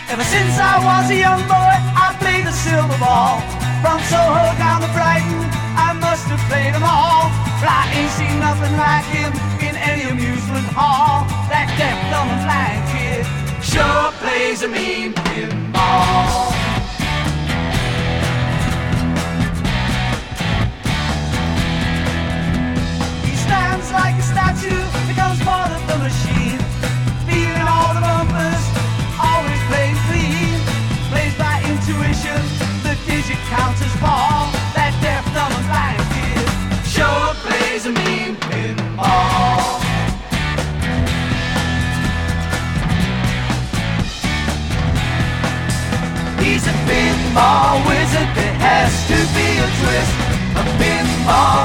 Ever since I was a young boy, I played the silver ball. From Soho down to Brighton, I must have played them all. But I ain't seen nothing like him in any amusement hall. That deaf, dumb and blind kid sure plays a mean pinball. He stands like a statue, becomes part of the machine. Feeling all the bumpers, always playing clean. Plays by intuition, the digit counters fall. That deaf, dumb and blind kid sure plays a mean pinball. He's a pinball wizard, there has to be a twist. A pinball